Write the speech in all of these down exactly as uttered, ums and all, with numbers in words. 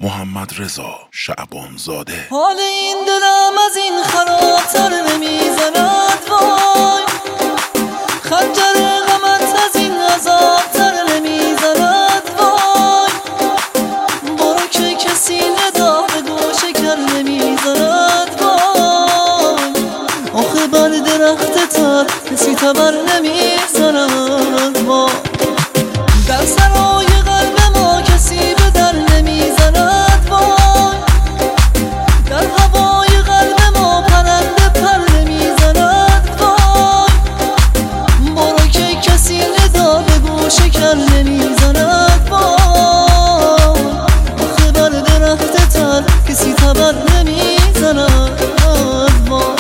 محمد رضا شعبانزاده. حال این دلم از این خرابتر نمیزند وای، خنجر غمت از این عذابتر نمیزند وای، برو که کسی ندا به گوش کر نمیزند وای، آخه بر درخت تر کسی تبر نمیزند وای، در سرای قلب ما کسی به در نمیزند وای، در هوای قلب ما پرنده پر نمیزند وای، برو که کسی ندا به گوش کر نمیزند وای، آخه بر درخت تر کسی تبر نمیزند وای.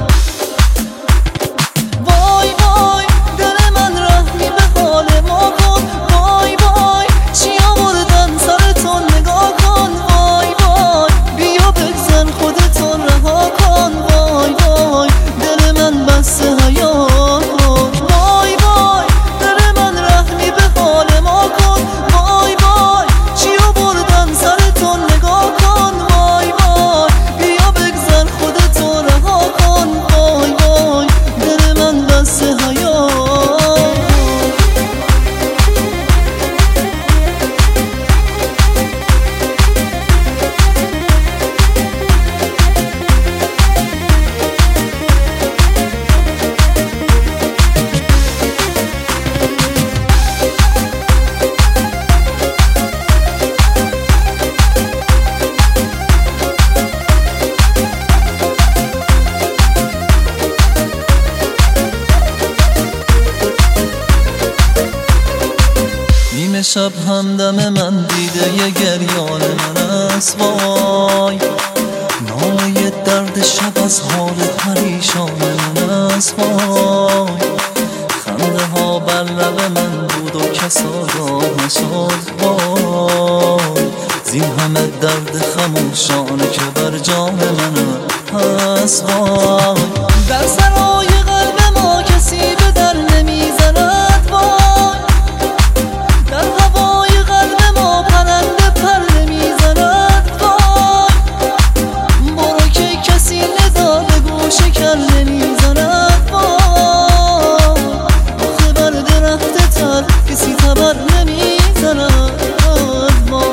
شب همدم من دیده یه گریان من است وای، ناله درد شب از حال پریشان من است وای، خنده ها بر لب من بود و کس آگاه نشد وای، زین همه درد خموشانه که بر جان من هست وای، در سرای قلب ما کسی به در نمیزند وای، در هوای قلب ما پرنده پر نمیزند وای، برو که کسی ندا به گوش کر نمیزند وای، آخه بر درخت تر کسی تبر نمیزند وای.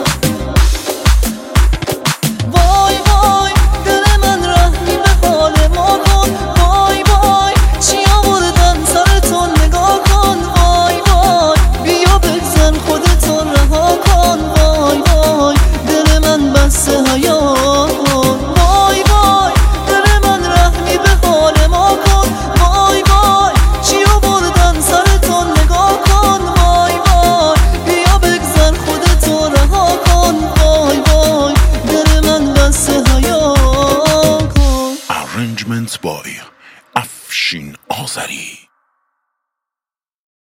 وای وای دل من رحمی به حال ما کن، وای وای چی آوردن سرتون نگاه کن، وای وای بیا بگذر خودتون رها کن، وای وای دل من بسته حیات، وای وای دل من رحمی به حال ما کن، وای وای چی آوردن سرتون نگاه کن، وای وای بیا بگذر خودتون رها کن، وای وای دل من بسته حیات کن. Arrangement by افشین آذری.